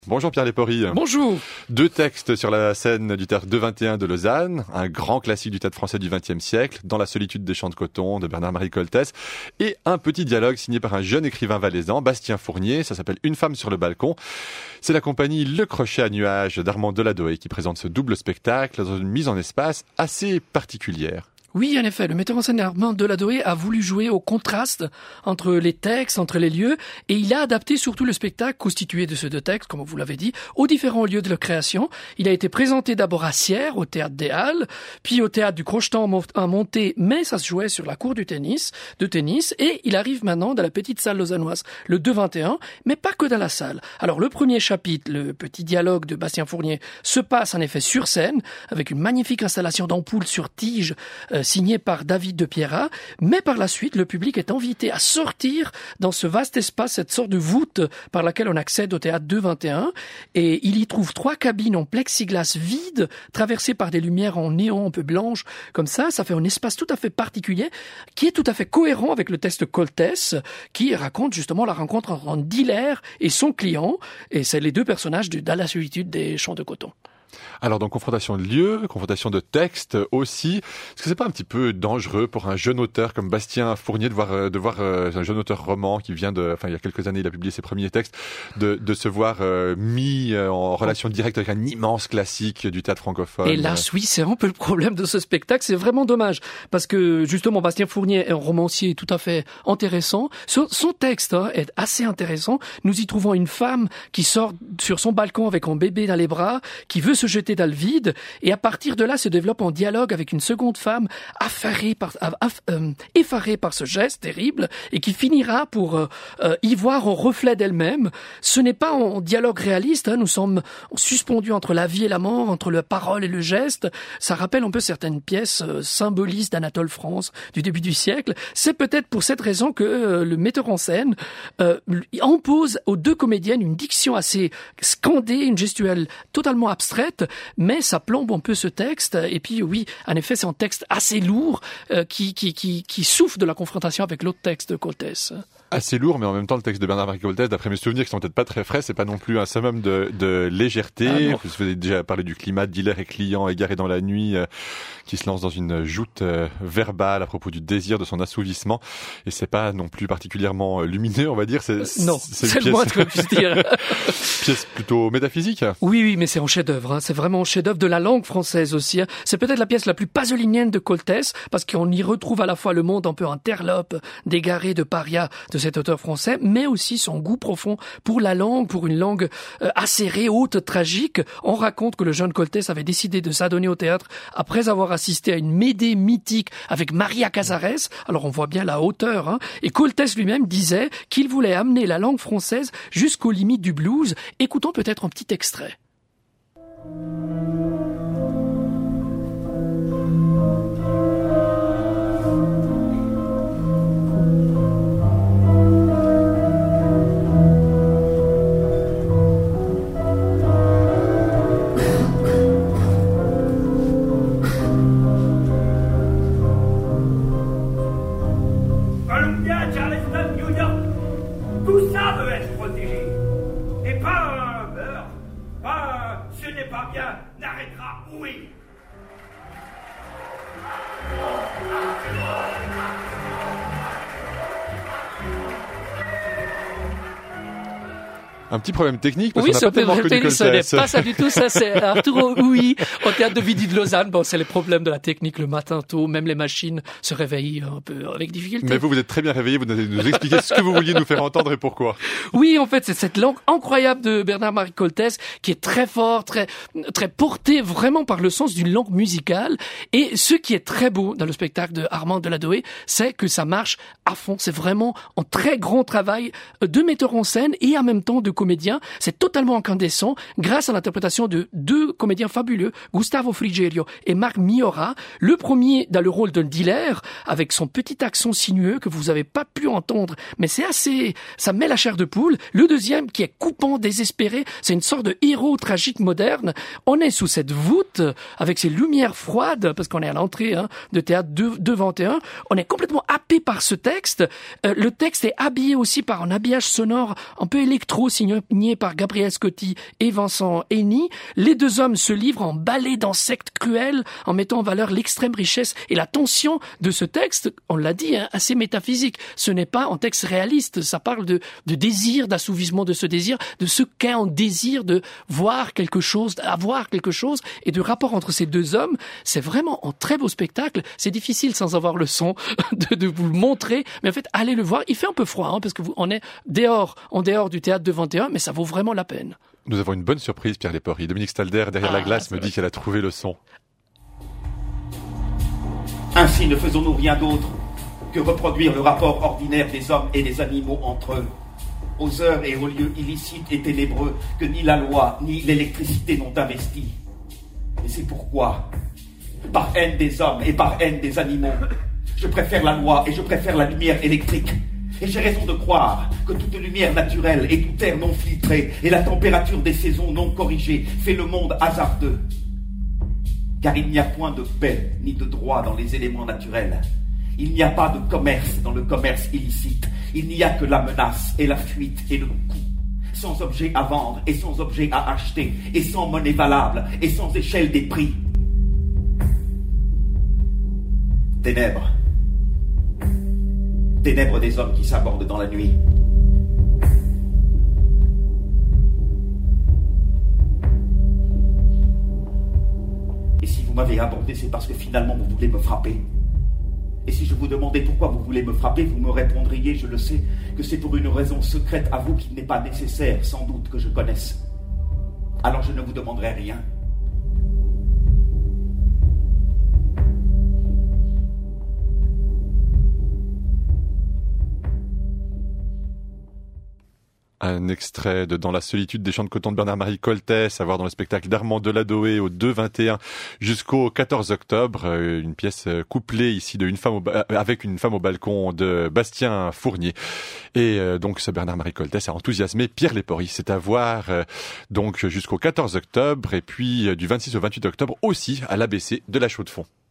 Bonjour Pierre Lépory. Bonjour. Deux textes sur la scène du théâtre 221 de Lausanne, un grand classique du théâtre français du XXe siècle, Dans la solitude des champs de coton de Bernard-Marie Coltès, et un petit dialogue signé par un jeune écrivain valaisan, Bastien Fournier, ça s'appelle Une femme sur le balcon. C'est la compagnie Le Crochet à nuages d'Armand Deladoë qui présente ce double spectacle dans une mise en espace assez particulière. Oui, en effet, le metteur en scène Armand Deladoë a voulu jouer au contraste entre les textes, entre les lieux, et il a adapté surtout le spectacle constitué de ces deux textes, comme vous l'avez dit, aux différents lieux de leur création. Il a été présenté d'abord à Sierre, au Théâtre des Halles, puis au Théâtre du Crochetan à Monté, mais ça se jouait sur la cour de tennis, et il arrive maintenant dans la petite salle lausannoise, le 221, mais pas que dans la salle. Alors le premier chapitre, le petit dialogue de Bastien Fournier, se passe en effet sur scène, avec une magnifique installation d'ampoules sur tige, signé par David de Pierrat, mais par la suite, le public est invité à sortir dans ce vaste espace, cette sorte de voûte par laquelle on accède au théâtre 221, et il y trouve 3 cabines en plexiglas vides, traversées par des lumières en néon un peu blanches, comme ça fait un espace tout à fait particulier, qui est tout à fait cohérent avec le texte Coltès, qui raconte justement la rencontre entre Diller et son client, et c'est les deux personnages de Dans la solitude des champs de coton. Alors donc confrontation de lieux, confrontation de textes aussi. Est-ce que c'est pas un petit peu dangereux pour un jeune auteur comme Bastien Fournier de voir un jeune auteur roman qui vient il y a quelques années il a publié ses premiers textes, de se voir mis en relation directe avec un immense classique du théâtre francophone. Hélas, oui, c'est un peu le problème de ce spectacle. C'est vraiment dommage parce que justement Bastien Fournier est un romancier tout à fait intéressant. Son texte est assez intéressant. Nous y trouvons une femme qui sort sur son balcon avec un bébé dans les bras, qui veut se jeter dans le vide, et à partir de là se développe un dialogue avec une seconde femme effarée par ce geste terrible, et qui finira pour y voir un reflet d'elle-même. Ce n'est pas un dialogue réaliste, nous sommes suspendus entre la vie et la mort, entre la parole et le geste. Ça rappelle un peu certaines pièces symbolistes d'Anatole France du début du siècle. C'est peut-être pour cette raison que le metteur en scène impose aux deux comédiennes une diction assez scandée, une gestuelle totalement abstraite, mais ça plombe un peu ce texte. Et puis oui, en effet, c'est un texte assez lourd qui souffre de la confrontation avec l'autre texte de Coltès. Assez lourd, mais en même temps, le texte de Bernard-Marie Coltès, d'après mes souvenirs, qui sont peut-être pas très frais, c'est pas non plus un summum de légèreté. Vous avez déjà parlé du climat de Diller et client égaré dans la nuit, qui se lance dans une joute verbale à propos du désir de son assouvissement. Et c'est pas non plus particulièrement lumineux, on va dire. Non, c'est le moins que je puisse dire. Pièce plutôt métaphysique. Oui, mais c'est un chef-d'œuvre. C'est vraiment un chef-d'œuvre de la langue française aussi. C'est peut-être la pièce la plus pasolinienne de Coltès, parce qu'on y retrouve à la fois le monde un peu interlope, d'égaré, de paria de cet auteur français, mais aussi son goût profond pour la langue, pour une langue acérée, haute, tragique. On raconte que le jeune Coltès avait décidé de s'adonner au théâtre après avoir assisté à une Médée mythique avec Maria Casares. Alors on voit bien la hauteur, Et Coltès lui-même disait qu'il voulait amener la langue française jusqu'aux limites du blues. Écoutons peut-être un petit extrait. Tout ça veut être protégé. Et pas un meurtre, pas un ce n'est pas bien, n'arrêtera, oui. Un petit problème technique, parce oui, qu'on n'a pas tellement connu Coltès. Ce n'est pas ça du tout, ça c'est Arturo Huy, au théâtre de Vidy de Lausanne. Bon, c'est les problèmes de la technique le matin tôt, même les machines se réveillent un peu avec difficulté. Mais vous êtes très bien réveillé, vous allez nous expliquer ce que vous vouliez nous faire entendre et pourquoi. Oui, en fait, c'est cette langue incroyable de Bernard-Marie Coltès qui est très fort, très portée vraiment par le sens d'une langue musicale. Et ce qui est très beau dans le spectacle de Armand Deladoë, c'est que ça marche à fond. C'est vraiment un très grand travail de metteur en scène et en même temps de comédien. C'est totalement incandescent grâce à l'interprétation de 2 comédiens fabuleux, Gustavo Frigerio et Marc Miora. Le premier dans le rôle de Diller, avec son petit accent sinueux que vous avez pas pu entendre, mais ça met la chair de poule. Le deuxième, qui est coupant, désespéré, c'est une sorte de héros tragique moderne. On est sous cette voûte, avec ses lumières froides, parce qu'on est à l'entrée de théâtre 221. On est complètement happé par ce texte. Le texte est habillé aussi par un habillage sonore un peu électro, signé signé par Gabriel Scotti et Vincent Henny. Les deux hommes se livrent en ballet d'insectes cruels, en mettant en valeur l'extrême richesse et la tension de ce texte, on l'a dit, assez métaphysique. Ce n'est pas un texte réaliste, ça parle de désir, d'assouvissement de ce désir, de ce qu'est un désir de voir quelque chose, d'avoir quelque chose, et de rapport entre ces deux hommes. C'est vraiment un très beau spectacle. C'est difficile sans avoir le son de vous le montrer, mais en fait, allez le voir. Il fait un peu froid, parce que on est en dehors du théâtre de 21, mais ça vaut vraiment la peine. Nous avons une bonne surprise, Pierre Lépory. Dominique Stalder, derrière la glace, me dit qu'elle a trouvé le son. Ainsi ne faisons-nous rien d'autre que reproduire le rapport ordinaire des hommes et des animaux entre eux, aux heures et aux lieux illicites et ténébreux que ni la loi ni l'électricité n'ont investis. Et c'est pourquoi, par haine des hommes et par haine des animaux, je préfère la loi et je préfère la lumière électrique. Et j'ai raison de croire que toute lumière naturelle et tout air non filtré et la température des saisons non corrigée fait le monde hasardeux. Car il n'y a point de paix ni de droit dans les éléments naturels. Il n'y a pas de commerce dans le commerce illicite. Il n'y a que la menace et la fuite et le coût. Sans objet à vendre et sans objet à acheter, et sans monnaie valable et sans échelle des prix. Ténèbres. Ténèbres des hommes qui s'abordent dans la nuit. Et si vous m'avez abordé, c'est parce que finalement vous voulez me frapper. Et si je vous demandais pourquoi vous voulez me frapper, vous me répondriez, je le sais, que c'est pour une raison secrète à vous qu'il n'est pas nécessaire, sans doute, que je connaisse. Alors je ne vous demanderai rien. Un extrait de Dans la solitude des champs de coton de Bernard-Marie Coltès, à voir dans le spectacle d'Armand Deladoé au 2-21 jusqu'au 14 octobre. Une pièce couplée ici avec une femme au balcon de Bastien Fournier. Et donc ce Bernard-Marie Coltès a enthousiasmé Pierre Lépory. C'est à voir donc jusqu'au 14 octobre et puis du 26 au 28 octobre aussi à l'ABC de la Chaux-de-Fonds.